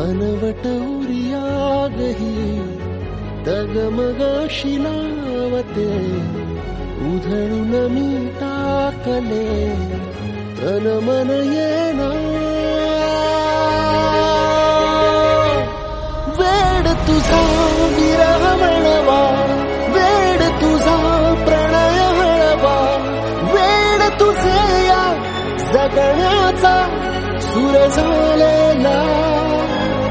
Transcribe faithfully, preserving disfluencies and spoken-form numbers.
अनवट उरियागही डगमगाशी लावते उधळून मी टाकले तन मन येना वेड तुझा विरह म्हणवा वेड तुझा प्रणय हळवा वेड तुझे या जगण्याचा सूर झालेला